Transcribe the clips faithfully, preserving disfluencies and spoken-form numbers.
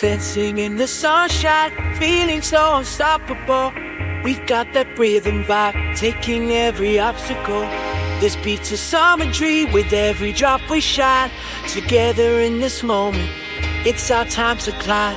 Dancing in the sunshine, feeling so unstoppable. We've got that rhythm vibe, taking every obstacle. This beat's a summer dream, with every drop we shine. Together in this moment, it's our time to climb.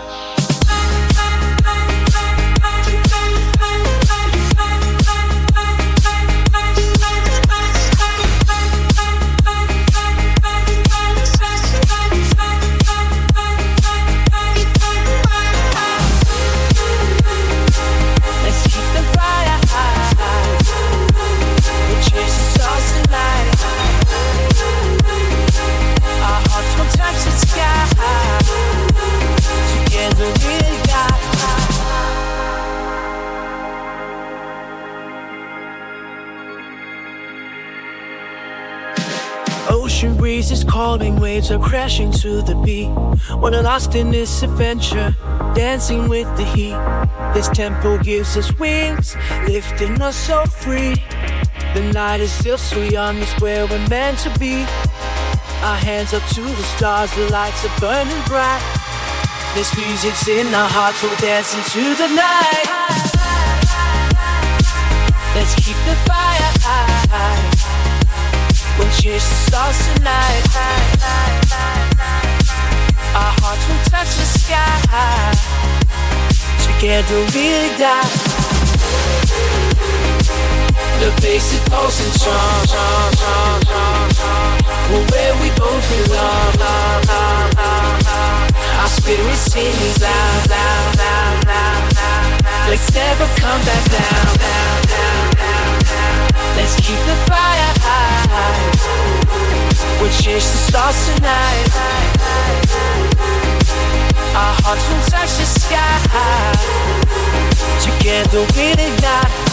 Ocean breezes calming, waves are crashing to the beat. When I'm lost in this adventure, dancing with the heat. This tempo gives us wings, lifting us so free. The night is still so young, it's where we're meant to be. Our hands up to the stars, the lights are burning bright. This music's in our hearts, we'll dance into the night. Let's keep the fire high. We'll chase the stars tonight. Our hearts will touch the sky. Together we'll die. The bass is pulsing strong. Well, where we both belong. Our spirits singing loud, loud, loud, loud, loud. Let's never come back down, down, down, down, down. Let's keep the fire high. We'll chase the stars tonight. Our hearts will touch the sky. Together we'll ignite.